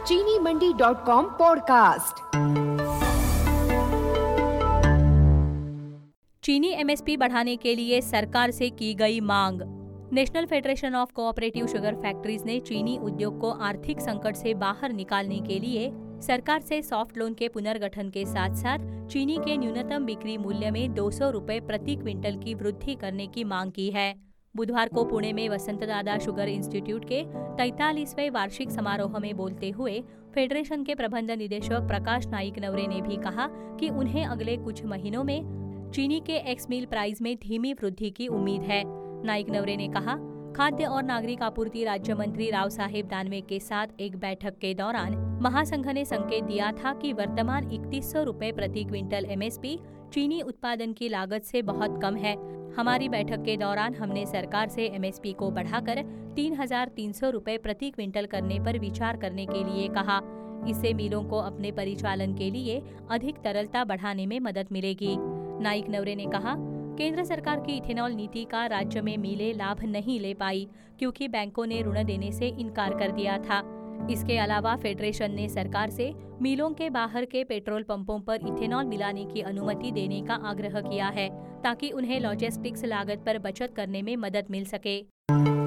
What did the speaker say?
चीनी मंडी.com पॉडकास्ट। चीनी एमएसपी बढ़ाने के लिए सरकार से की गई मांग। National federation of cooperative sugar factories ने चीनी उद्योग को आर्थिक संकट से बाहर निकालने के लिए सरकार से सॉफ्ट लोन के पुनर्गठन के साथ साथ चीनी के न्यूनतम बिक्री मूल्य में 200 रुपए प्रति क्विंटल की वृद्धि करने की मांग की है। बुधवार को पुणे में वसंतदादा शुगर इंस्टीट्यूट के 43वें वार्षिक समारोह में बोलते हुए फेडरेशन के प्रबंध निदेशक प्रकाश नाइक नवरे ने भी कहा कि उन्हें अगले कुछ महीनों में चीनी के एक्स मिल प्राइस में धीमी वृद्धि की उम्मीद है। नाइक नवरे ने कहा, खाद्य और नागरिक आपूर्ति राज्य मंत्री राव साहेब दानवे के साथ एक बैठक के दौरान महासंघ ने संकेत दिया था कि वर्तमान 3100 रुपए प्रति क्विंटल एमएसपी चीनी उत्पादन की लागत से बहुत कम है। हमारी बैठक के दौरान हमने सरकार से एमएसपी को बढ़ाकर 3300 रुपए प्रति क्विंटल करने पर विचार करने के लिए कहा। इससे मिलों को अपने परिचालन के लिए अधिक तरलता बढ़ाने में मदद मिलेगी। नाइक नवरे ने कहा, केंद्र सरकार की इथेनॉल नीति का राज्य में मिलें लाभ नहीं ले पाई क्योंकि बैंकों ने ऋण देने से इनकार कर दिया था। इसके अलावा फेडरेशन ने सरकार से मिलों के बाहर के पेट्रोल पंपों पर इथेनॉल मिलाने की अनुमति देने का आग्रह किया है ताकि उन्हें लॉजिस्टिक्स लागत पर बचत करने में मदद मिल सके।